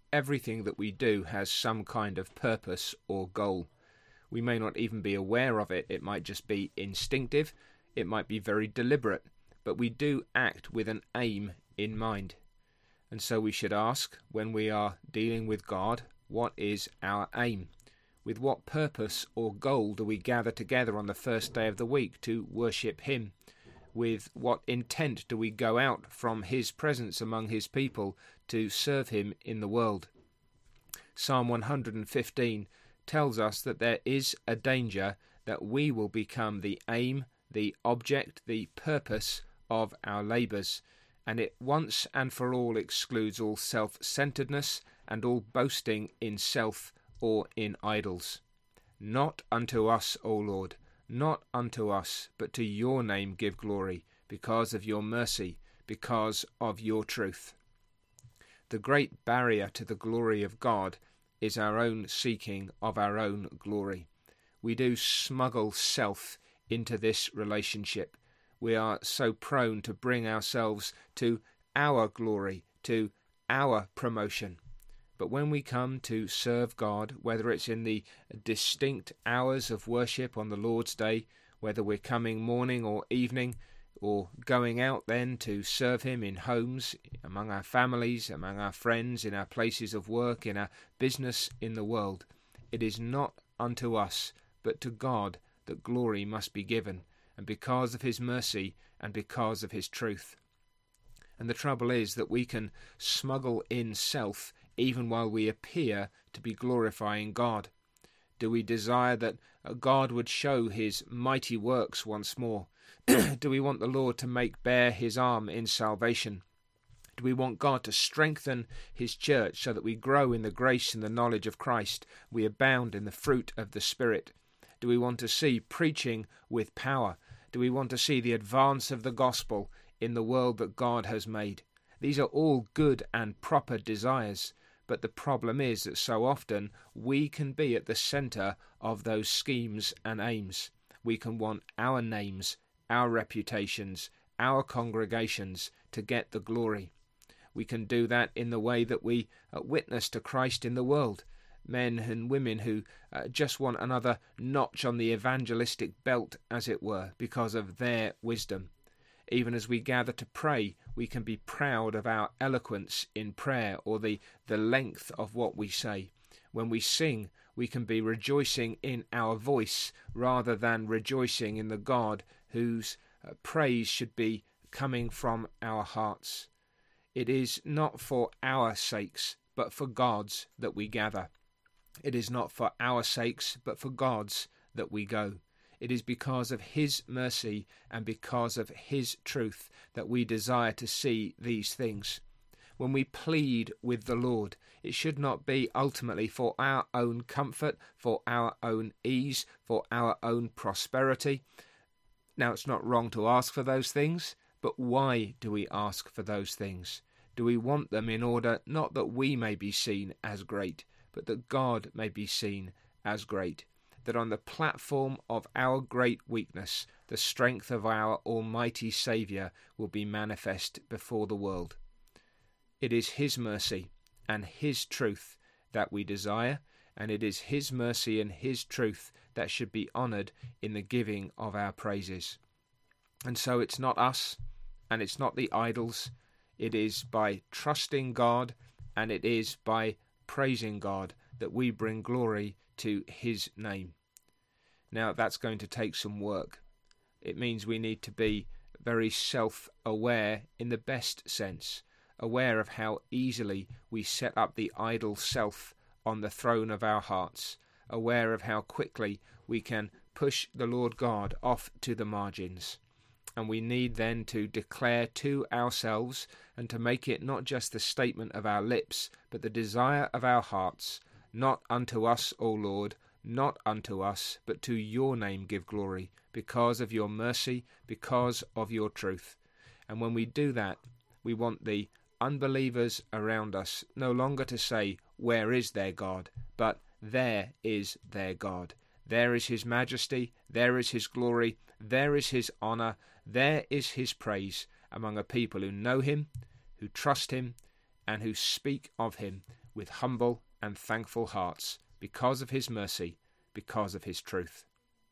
everything that we do has some kind of purpose or goal. We may not even be aware of it. It might just be instinctive. It might be very deliberate. But we do act with an aim in mind. And so we should ask, when we are dealing with God, what is our aim? With what purpose or goal do we gather together on the first day of the week to worship Him? With what intent do we go out from His presence among His people to serve Him in the world? Psalm 115 tells us that there is a danger that we will become the aim, the object, the purpose of our labours, and it once and for all excludes all self-centeredness and all boasting in self or in idols. Not unto us, O Lord, not unto us, but to your name give glory, because of your mercy, because of your truth. The great barrier to the glory of God is our own seeking of our own glory. We do smuggle self into this relationship. We are so prone to bring ourselves to our glory, to our promotion. But when we come to serve God, whether it's in the distinct hours of worship on the Lord's Day, whether we're coming morning or evening, or going out then to serve Him in homes, among our families, among our friends, in our places of work, in our business in the world, it is not unto us, but to God that glory must be given, and because of His mercy and because of His truth. And the trouble is that we can smuggle in self even while we appear to be glorifying God. Do we desire that God would show His mighty works once more? Do we want the Lord to make bare His arm in salvation? Do we want God to strengthen His church so that we grow in the grace and the knowledge of Christ, we abound in the fruit of the Spirit? Do we want to see preaching with power? Do we want to see the advance of the gospel in the world that God has made? These are all good and proper desires, but the problem is that so often we can be at the centre of those schemes and aims. We can want our names, our reputations, our congregations to get the glory. We can do that in the way that we witness to Christ in the world. Men and women who just want another notch on the evangelistic belt, as it were, because of their wisdom. Even as we gather to pray, we can be proud of our eloquence in prayer or the length of what we say. When we sing, we can be rejoicing in our voice rather than rejoicing in the God whose praise should be coming from our hearts. It is not for our sakes, but for God's that we gather. It is not for our sakes, but for God's that we go. It is because of His mercy and because of His truth that we desire to see these things. When we plead with the Lord, it should not be ultimately for our own comfort, for our own ease, for our own prosperity. Now, it's not wrong to ask for those things, but why do we ask for those things? Do we want them in order not that we may be seen as great, but that God may be seen as great? That on the platform of our great weakness, the strength of our almighty Saviour will be manifest before the world. It is His mercy and His truth that we desire, and it is His mercy and His truth that should be honoured in the giving of our praises. And so it's not us, and it's not the idols. It is by trusting God, and it is by praising God that we bring glory to His name. Now, that's going to take some work. It means we need to be very self-aware in the best sense, aware of how easily we set up the idol self on the throne of our hearts, aware of how quickly we can push the Lord God off to the margins. And we need then to declare to ourselves and to make it not just the statement of our lips, but the desire of our hearts, not unto us, O Lord, not unto us, but to your name give glory, because of your mercy, because of your truth. And when we do that, we want the unbelievers around us no longer to say, where is their God? But there is their God. There is His majesty, there is His glory, there is His honour, there is His praise among a people who know Him, who trust Him, and who speak of Him with humble and thankful hearts, because of his mercy, because of his truth.